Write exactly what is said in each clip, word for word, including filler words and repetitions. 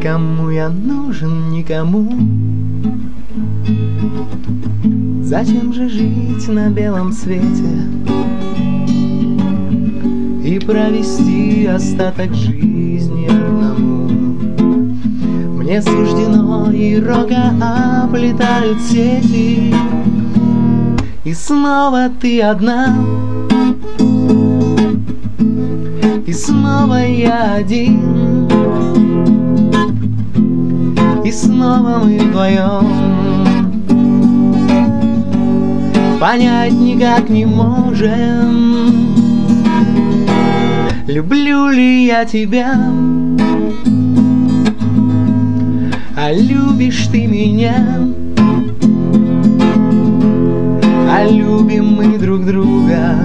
Кому я нужен, никому. Зачем же жить на белом свете и провести остаток жизни одному? Мне суждено, и рога оплетают сети, и снова ты одна, и снова я один, и снова мы вдвоем. Понять никак не можем, люблю ли я тебя, а любишь ты меня, а любим мы друг друга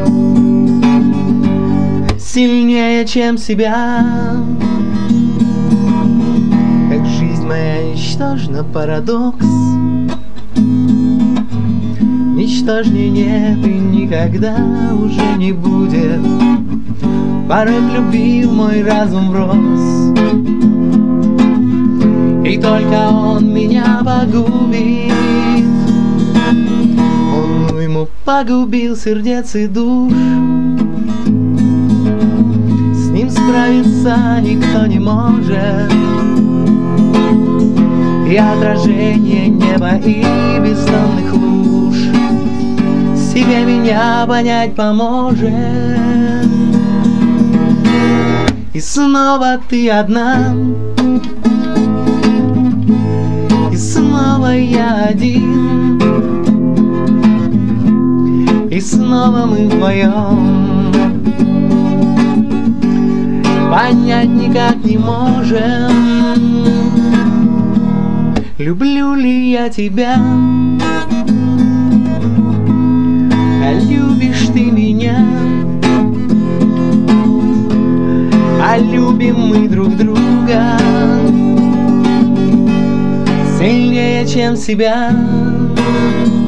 сильнее, чем себя. Как жизнь моя ничтожна, парадокс, ничтожнее нет и никогда уже не будет. Порой в любви мой разум врос, и только он меня погубит. Он ну ему погубил сердец и душ, с ним справиться никто не может. И отражение неба и бессонных луж себе меня понять поможет. И снова ты одна, и снова я один, и снова мы вдвоем. Понять никак не можем, люблю ли я тебя, а любишь ты меня, а любим мы друг друга сильнее, чем себя.